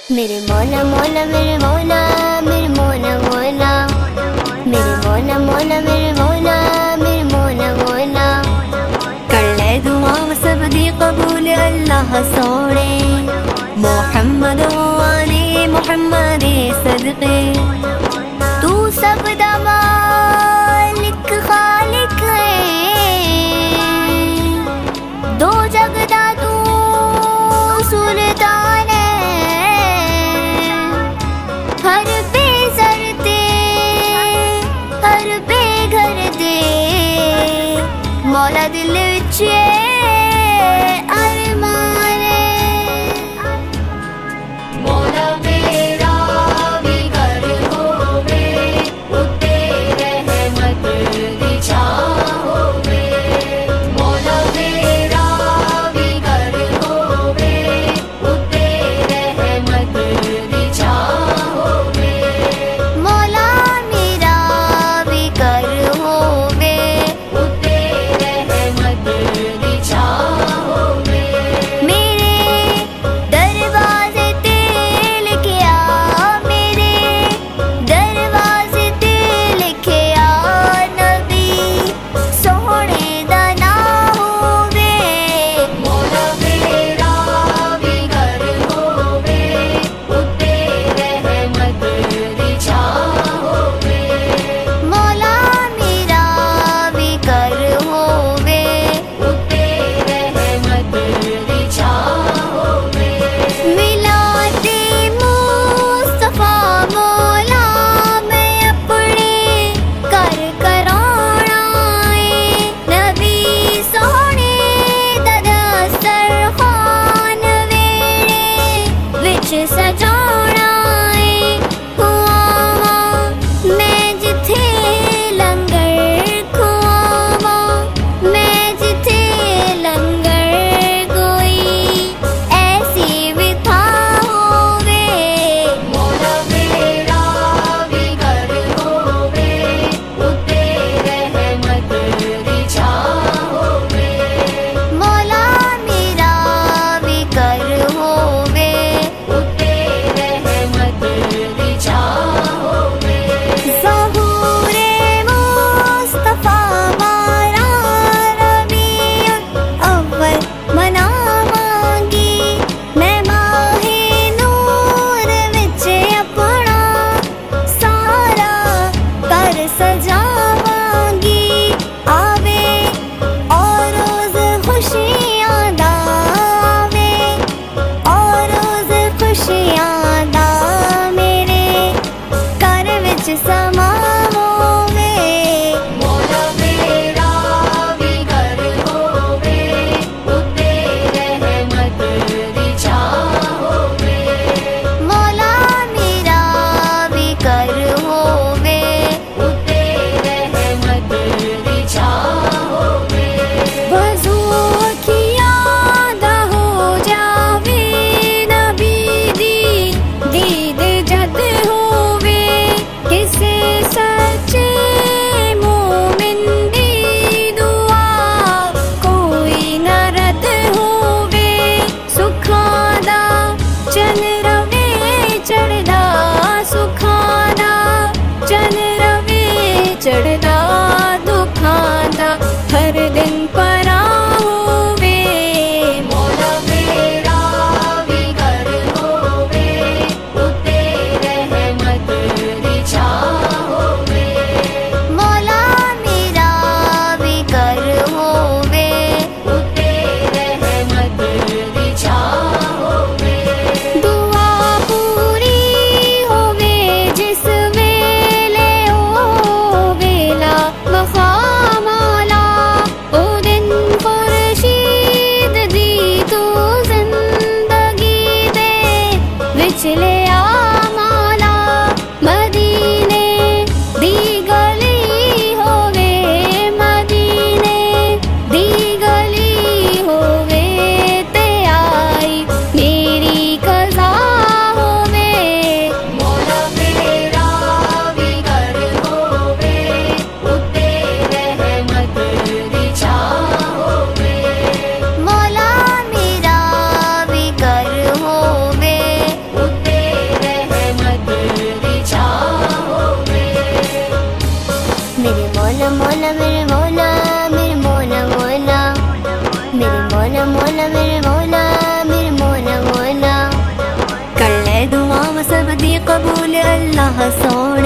मेरे मौला मौला मेरे मौला मेरे मौला मौला मेरे मौला मौला मेरे मौला मेरे मौला मौला कर ले दुआ सब दी कबूल अल्लाह सोने मोहम्मद वाले मोहम्मद सदके तू सब दा मालिक खालिक है दो जगदा तू सुल्तान हर बेसर दे हर बेघर दे मौला दिल विच अरमान मौला मेरा भी घर होवे उत्ते रहमत दी छां होवे मौला मेरा कबूल अल्लाह सोना।